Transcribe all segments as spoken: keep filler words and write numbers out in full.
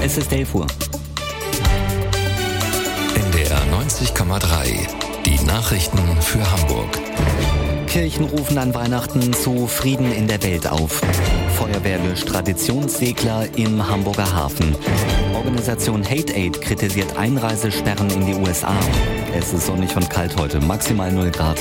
Es ist elf Uhr. N D R neunzig Komma drei. Die Nachrichten für Hamburg. Kirchen rufen an Weihnachten zu Frieden in der Welt auf. Feuerwehr löscht Traditionssegler im Hamburger Hafen. Organisation Hate Aid kritisiert Einreisesperren in die U S A. Es ist sonnig und kalt heute, maximal null Grad.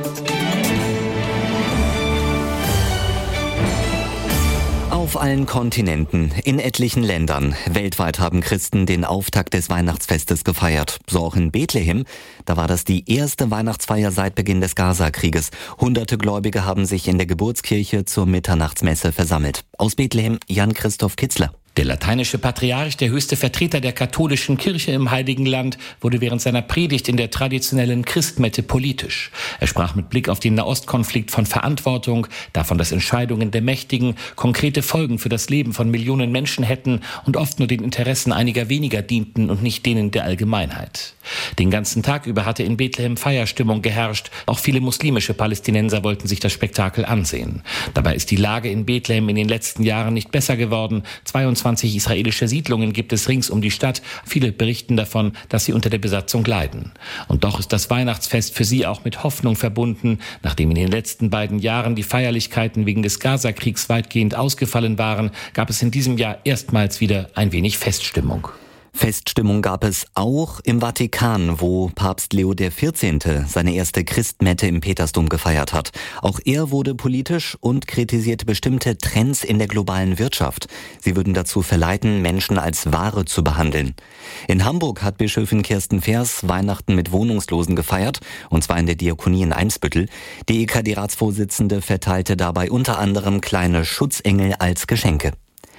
Auf allen Kontinenten, in etlichen Ländern, weltweit haben Christen den Auftakt des Weihnachtsfestes gefeiert. So auch in Bethlehem. Da war das die erste Weihnachtsfeier seit Beginn des Gaza-Krieges. Hunderte Gläubige haben sich in der Geburtskirche zur Mitternachtsmesse versammelt. Aus Bethlehem Jan-Christoph Kitzler. Der lateinische Patriarch, der höchste Vertreter der katholischen Kirche im Heiligen Land, wurde während seiner Predigt in der traditionellen Christmette politisch. Er sprach mit Blick auf den Nahostkonflikt von Verantwortung, davon, dass Entscheidungen der Mächtigen konkrete Folgen für das Leben von Millionen Menschen hätten und oft nur den Interessen einiger weniger dienten und nicht denen der Allgemeinheit. Den ganzen Tag über hatte in Bethlehem Feierstimmung geherrscht. Auch viele muslimische Palästinenser wollten sich das Spektakel ansehen. Dabei ist die Lage in Bethlehem in den letzten Jahren nicht besser geworden. zweiundzwanzig israelische Siedlungen gibt es rings um die Stadt. Viele berichten davon, dass sie unter der Besatzung leiden. Und doch ist das Weihnachtsfest für sie auch mit Hoffnung verbunden. Nachdem in den letzten beiden Jahren die Feierlichkeiten wegen des Gaza-Kriegs weitgehend ausgefallen waren, gab es in diesem Jahr erstmals wieder ein wenig Feststimmung. Feststimmung gab es auch im Vatikan, wo Papst Leo der vierzehnte seine erste Christmette im Petersdom gefeiert hat. Auch er wurde politisch und kritisierte bestimmte Trends in der globalen Wirtschaft. Sie würden dazu verleiten, Menschen als Ware zu behandeln. In Hamburg hat Bischöfin Kirsten Fers Weihnachten mit Wohnungslosen gefeiert, und zwar in der Diakonie in Eimsbüttel. Die E K D-Ratsvorsitzende verteilte dabei unter anderem kleine Schutzengel als Geschenke.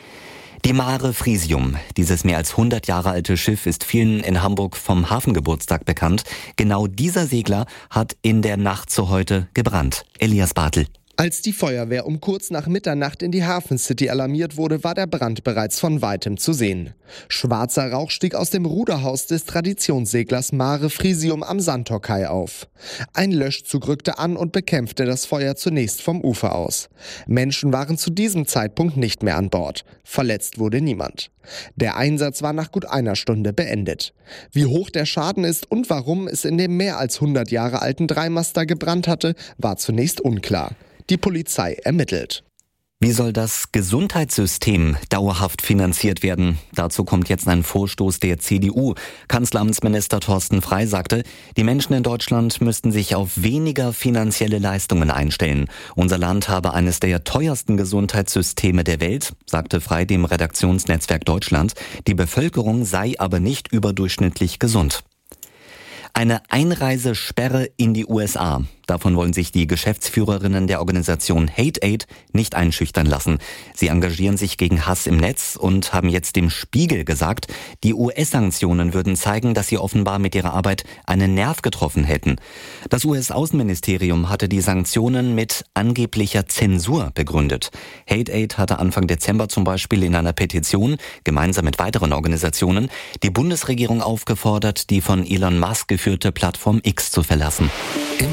Die Mare Frisium, dieses mehr als hundert Jahre alte Schiff, ist vielen in Hamburg vom Hafengeburtstag bekannt. Genau dieser Segler hat in der Nacht zu heute gebrannt. Elias Bartel. Als die Feuerwehr um kurz nach Mitternacht in die Hafencity alarmiert wurde, war der Brand bereits von Weitem zu sehen. Schwarzer Rauch stieg aus dem Ruderhaus des Traditionsseglers Mare Frisium am Sandtorkai auf. Ein Löschzug rückte an und bekämpfte das Feuer zunächst vom Ufer aus. Menschen waren zu diesem Zeitpunkt nicht mehr an Bord. Verletzt wurde niemand. Der Einsatz war nach gut einer Stunde beendet. Wie hoch der Schaden ist und warum es in dem mehr als hundert Jahre alten Dreimaster gebrannt hatte, war zunächst unklar. Die Polizei ermittelt. Wie soll das Gesundheitssystem dauerhaft finanziert werden? Dazu kommt jetzt ein Vorstoß der C D U. Kanzleramtsminister Thorsten Frey sagte, die Menschen in Deutschland müssten sich auf weniger finanzielle Leistungen einstellen. Unser Land habe eines der teuersten Gesundheitssysteme der Welt, sagte Frey dem Redaktionsnetzwerk Deutschland. Die Bevölkerung sei aber nicht überdurchschnittlich gesund. Eine Einreisesperre in die U S A. Davon wollen sich die Geschäftsführerinnen der Organisation Hate Aid nicht einschüchtern lassen. Sie engagieren sich gegen Hass im Netz und haben jetzt dem Spiegel gesagt, die U S-Sanktionen würden zeigen, dass sie offenbar mit ihrer Arbeit einen Nerv getroffen hätten. Das U S-Außenministerium hatte die Sanktionen mit angeblicher Zensur begründet. Hate Aid hatte Anfang Dezember zum Beispiel in einer Petition, gemeinsam mit weiteren Organisationen, die Bundesregierung aufgefordert, die von Elon Musk geführte Plattform X zu verlassen.